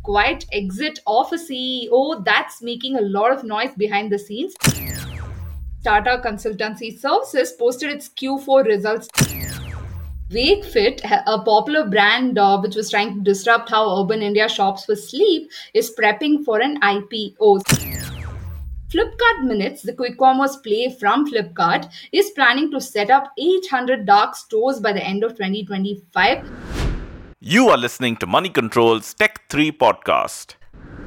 quiet exit of a CEO that's making a lot of noise behind the scenes. Tata Consultancy Services posted its Q4 results. Wakefit, a popular brand which was trying to disrupt how urban India shops for sleep, is prepping for an IPO. Flipkart Minutes, the quick commerce play from Flipkart, is planning to set up 800 dark stores by the end of 2025. You are listening to Money Control's Tech 3 podcast.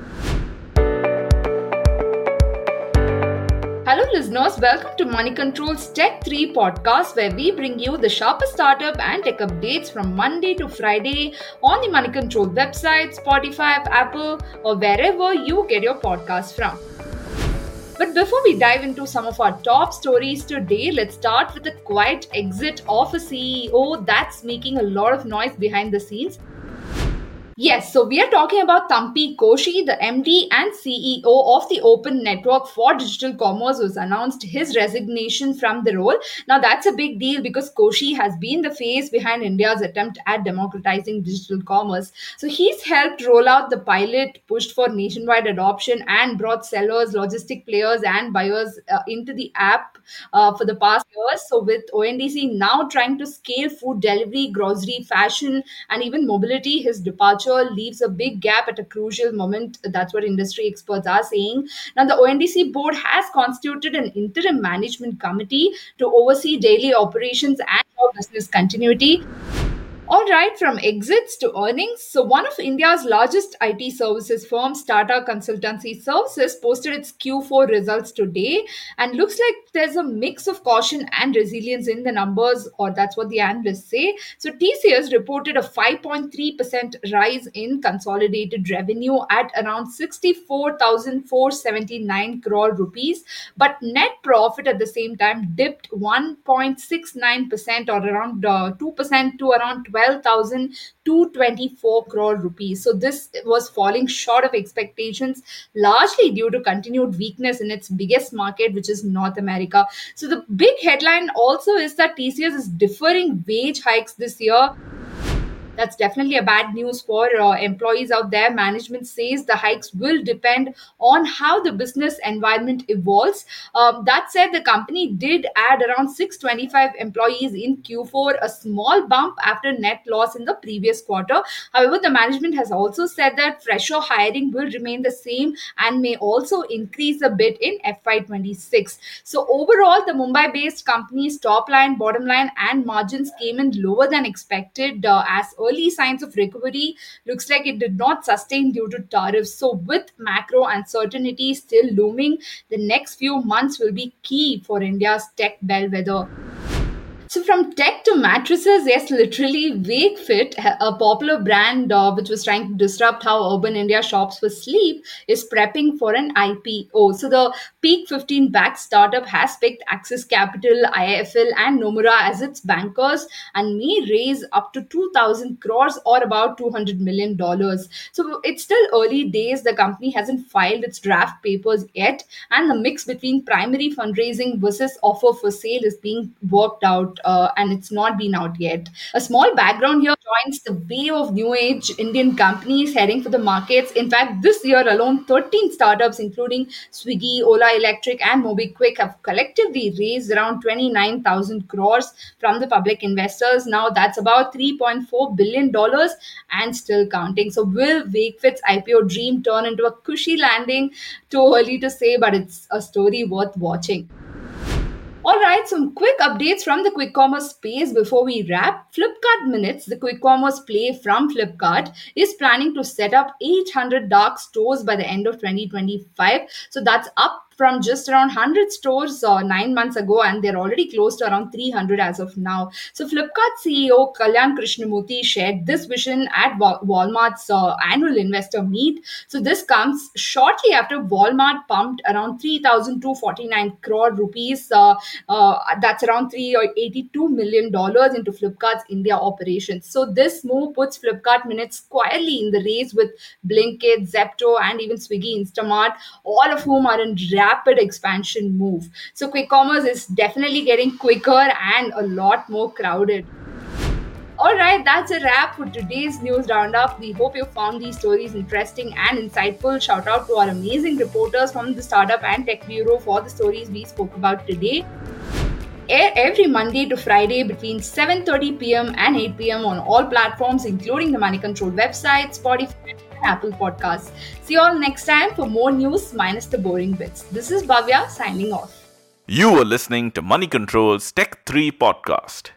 Hello, listeners. Welcome to Money Control's Tech 3 podcast, where we bring you the sharpest startup and tech updates from Monday to Friday on the Money Control website, Spotify, Apple, or wherever you get your podcasts from. But before we dive into some of our top stories today, let's start with the quiet exit of a CEO that's making a lot of noise behind the scenes. Yes, so we are talking about Thampi Koshi, the MD and CEO of the Open Network for Digital Commerce, who's announced his resignation from the role. Now, that's a big deal because Koshi has been the face behind India's attempt at democratizing digital commerce. So he's helped roll out the pilot, pushed for nationwide adoption, and brought sellers, logistic players, and buyers into the app for the past years. So with ONDC now trying to scale food delivery, grocery, fashion, and even mobility, his departure leaves a big gap at a crucial moment. That's what industry experts are saying. Now, the ONDC board has constituted an interim management committee to oversee daily operations and business continuity. All right, from exits to earnings. So, one of India's largest IT services firms, Tata Consultancy Services, posted its Q4 results today, and looks like there's a mix of caution and resilience in the numbers, or that's what the analysts say. So, TCS reported a 5.3% rise in consolidated revenue at around 64,479 crore rupees, but net profit at the same time dipped 1.69% or around 2% to around 12,224 crore rupees. So this was falling short of expectations, largely due to continued weakness in its biggest market, which is North America. So the big headline also is that TCS is deferring wage hikes this year. That's definitely a bad news for employees out there. Management says the hikes will depend on how the business environment evolves. That said, the company did add around 625 employees in Q4, a small bump after net loss in the previous quarter. However, the management has also said that fresher hiring will remain the same and may also increase a bit in FY26. So overall, the Mumbai-based company's top line, bottom line, and margins came in lower than expected as early signs of recovery looks like it did not sustain due to tariffs. So with macro uncertainty still looming, the next few months will be key for India's tech bellwether. So from tech to mattresses, yes, literally Wakefit, a popular brand which was trying to disrupt how urban India shops for sleep, is prepping for an IPO. So the Peak 15 backed startup has picked Axis Capital, IIFL, and Nomura as its bankers and may raise up to 2,000 crores or about $200 million. So it's still early days. The company hasn't filed its draft papers yet, and the mix between primary fundraising versus offer for sale is being worked out, and it's not been out yet. A small background here joins the wave of new age Indian companies heading for the markets. In fact, this year alone, 13 startups, including Swiggy, Ola Electric, and MobiKwik, have collectively raised around 29,000 crores from the public investors. Now that's about $3.4 billion and still counting. So will Wakefit's IPO dream turn into a cushy landing? Too early to say, but it's a story worth watching. All right, some quick updates from the quick commerce space before we wrap. Flipkart Minutes, the quick commerce play from Flipkart, is planning to set up 800 dark stores by the end of 2025. So that's up from just around 100 stores 9 months ago, and they're already close to around 300 as of now. So Flipkart CEO Kalyan Krishnamurthy shared this vision at Walmart's annual investor meet. So this comes shortly after Walmart pumped around 3,249 crore rupees. That's around $382 million into Flipkart's India operations. So this move puts Flipkart Minutes squarely in the race with Blinkit, Zepto, and even Swiggy Instamart, all of whom are in rapid expansion move. So quick commerce is definitely getting quicker and a lot more crowded. All right, that's a wrap for today's news roundup. We hope you found these stories interesting and insightful. Shout out to our amazing reporters from the Startup and Tech Bureau for the stories we spoke about today. Air every Monday to Friday between 7:30 p.m. and 8 p.m. on all platforms, including the Money Control website, Spotify, and Apple Podcasts. See you all next time for more news minus the boring bits. This is Bhavya signing off. You are listening to Money Control's Tech 3 podcast.